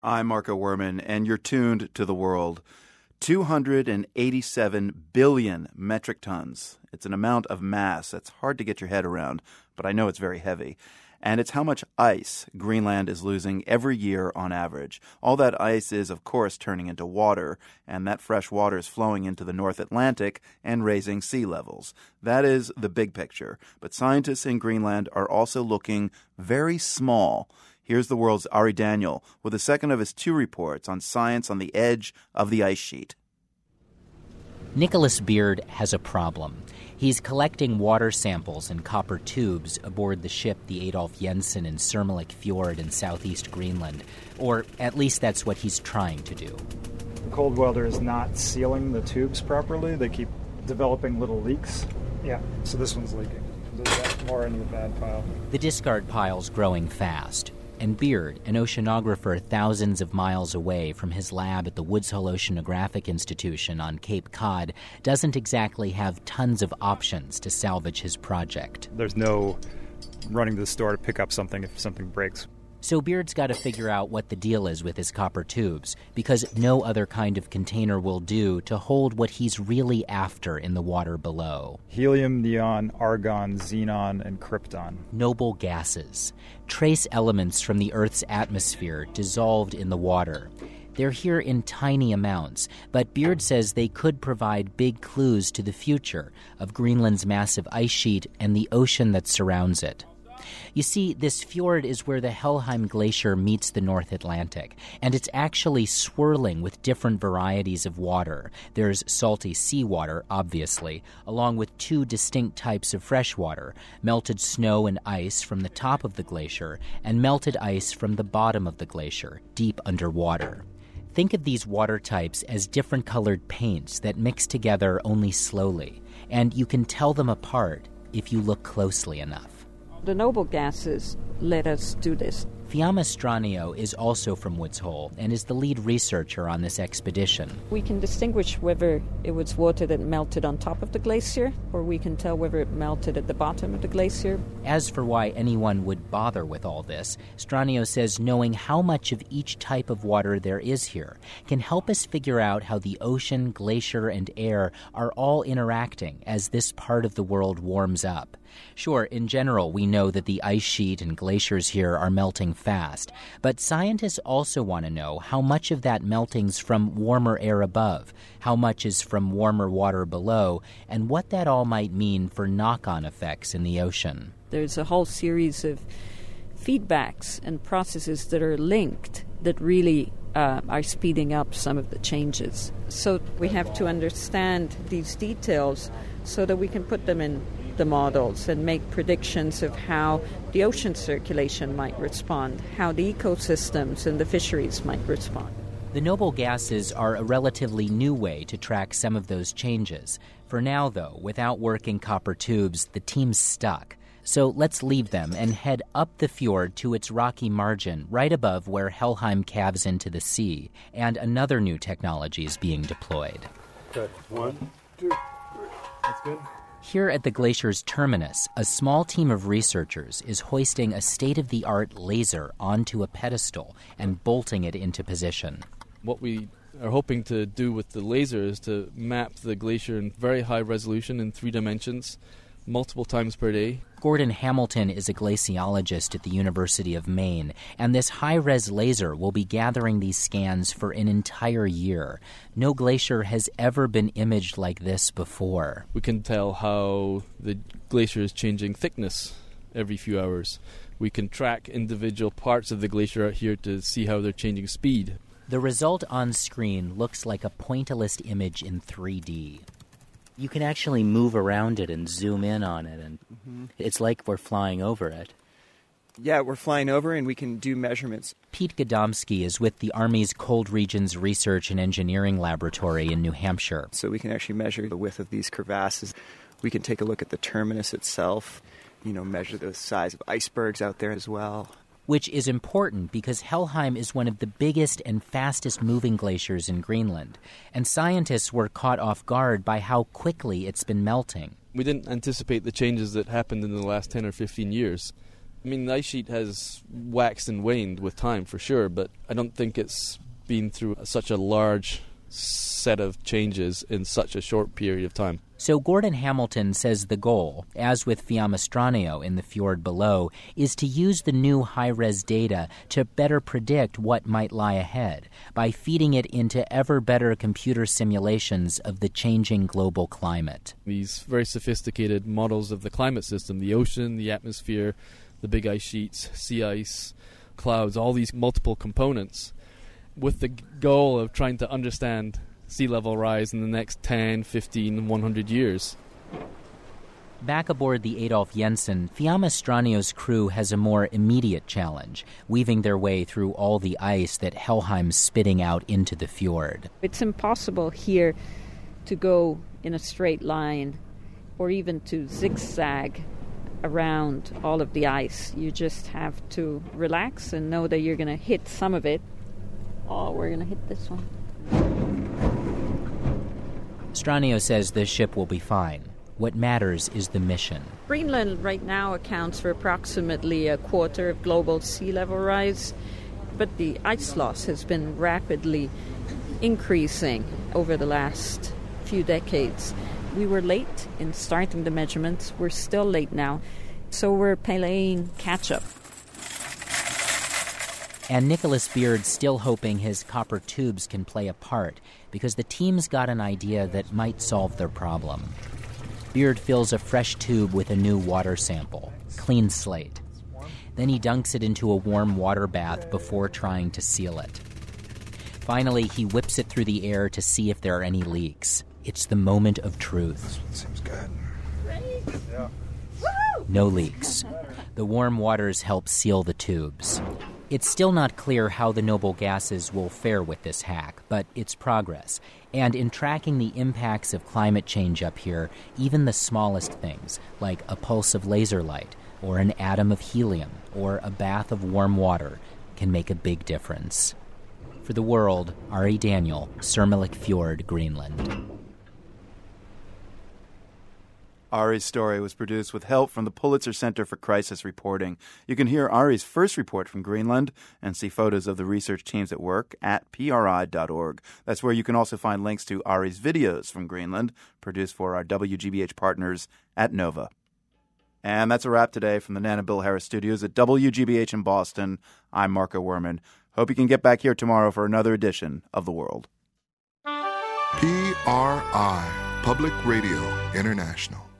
I'm Marco Werman, and you're tuned to The World. 287 billion metric tons. It's an amount of mass that's hard to get your head around, but I know it's very heavy. And it's how much ice Greenland is losing every year on average. All that ice is, of course, turning into water, and that fresh water is flowing into the North Atlantic and raising sea levels. That is the big picture. But scientists in Greenland are also looking very small. Here's The World's Ari Daniel with the second of his two reports on science on the edge of the ice sheet. Nicholas Beard has a problem. He's collecting water samples in copper tubes aboard the ship the Adolf Jensen in Sermelik Fjord in southeast Greenland. Or at least that's what he's trying to do. The cold weather is not sealing the tubes properly. They keep developing little leaks. Yeah, so this one's leaking. There's more in the bad pile. The discard pile's growing fast. And Beard, an oceanographer thousands of miles away from his lab at the Woods Hole Oceanographic Institution on Cape Cod, doesn't exactly have tons of options to salvage his project. There's no running to the store to pick up something if something breaks. So Beard's got to figure out what the deal is with his copper tubes, because no other kind of container will do to hold what he's really after in the water below. Helium, neon, argon, xenon, and krypton. Noble gases, trace elements from the Earth's atmosphere dissolved in the water. They're here in tiny amounts, but Beard says they could provide big clues to the future of Greenland's massive ice sheet and the ocean that surrounds it. You see, this fjord is where the Helheim Glacier meets the North Atlantic, and it's actually swirling with different varieties of water. There's salty seawater, obviously, along with two distinct types of fresh water, melted snow and ice from the top of the glacier, and melted ice from the bottom of the glacier, deep underwater. Think of these water types as different colored paints that mix together only slowly, and you can tell them apart if you look closely enough. The noble gases let us do this. Fiamma Stranio is also from Woods Hole and is the lead researcher on this expedition. We can distinguish whether it was water that melted on top of the glacier, or we can tell whether it melted at the bottom of the glacier. As for why anyone would bother with all this, Stranio says knowing how much of each type of water there is here can help us figure out how the ocean, glacier, and air are all interacting as this part of the world warms up. Sure, in general, we know that the ice sheet and glaciers here are melting fast, but scientists also want to know how much of that melting's from warmer air above, how much is from warmer water below, and what that all might mean for knock-on effects in the ocean. There's a whole series of feedbacks and processes that are linked that really are speeding up some of the changes. So we have to understand these details so that we can put them in the models and make predictions of how the ocean circulation might respond, how the ecosystems and the fisheries might respond. The noble gases are a relatively new way to track some of those changes. For now, though, without working copper tubes, the team's stuck. So let's leave them and head up the fjord to its rocky margin right above where Helheim calves into the sea, and another new technology is being deployed. Good. 1, 2, 3. That's good. Here at the glacier's terminus, a small team of researchers is hoisting a state-of-the-art laser onto a pedestal and bolting it into position. What we are hoping to do with the laser is to map the glacier in very high resolution in 3 dimensions, multiple times per day. Gordon Hamilton is a glaciologist at the University of Maine, and this high-res laser will be gathering these scans for an entire year. No glacier has ever been imaged like this before. We can tell how the glacier is changing thickness every few hours. We can track individual parts of the glacier out here to see how they're changing speed. The result on screen looks like a pointillist image in 3D. You can actually move around it and zoom in on it, and it's like we're flying over it. Yeah, we're flying over and we can do measurements. Pete Gadomski is with the Army's Cold Regions Research and Engineering Laboratory in New Hampshire. So we can actually measure the width of these crevasses. We can take a look at the terminus itself, measure the size of icebergs out there as well. Which is important because Helheim is one of the biggest and fastest moving glaciers in Greenland, and scientists were caught off guard by how quickly it's been melting. We didn't anticipate the changes that happened in the last 10 or 15 years. I mean, the ice sheet has waxed and waned with time for sure, but I don't think it's been through such a large set of changes in such a short period of time. So Gordon Hamilton says the goal, as with Fiamma Stranio in the fjord below, is to use the new high-res data to better predict what might lie ahead by feeding it into ever better computer simulations of the changing global climate. These very sophisticated models of the climate system, the ocean, the atmosphere, the big ice sheets, sea ice, clouds, all these multiple components, with the goal of trying to understand sea level rise in the next 10, 15, 100 years. Back aboard the Adolf Jensen, Fiamma Stranio's crew has a more immediate challenge, weaving their way through all the ice that Helheim's spitting out into the fjord. It's impossible here to go in a straight line or even to zigzag around all of the ice. You just have to relax and know that you're going to hit some of it. Oh, we're going to hit this one. Stranio says the ship will be fine. What matters is the mission. Greenland right now accounts for approximately a quarter of global sea level rise, but the ice loss has been rapidly increasing over the last few decades. We were late in starting the measurements. We're still late now, so we're playing catch-up. And Nicholas Beard's still hoping his copper tubes can play a part because the team's got an idea that might solve their problem. Beard fills a fresh tube with a new water sample, clean slate. Then he dunks it into a warm water bath before trying to seal it. Finally, he whips it through the air to see if there are any leaks. It's the moment of truth. This one seems good. Yeah. No leaks. The warm waters help seal the tubes. It's still not clear how the noble gases will fare with this hack, but it's progress. And in tracking the impacts of climate change up here, even the smallest things, like a pulse of laser light, or an atom of helium, or a bath of warm water, can make a big difference. For The World, Ari Daniel, Sermelik Fjord, Greenland. Ari's story was produced with help from the Pulitzer Center for Crisis Reporting. You can hear Ari's first report from Greenland and see photos of the research teams at work at PRI.org. That's where you can also find links to Ari's videos from Greenland, produced for our WGBH partners at Nova. And that's a wrap today from the Nan and Bill Harris studios at WGBH in Boston. I'm Marco Werman. Hope you can get back here tomorrow for another edition of The World. PRI, Public Radio International.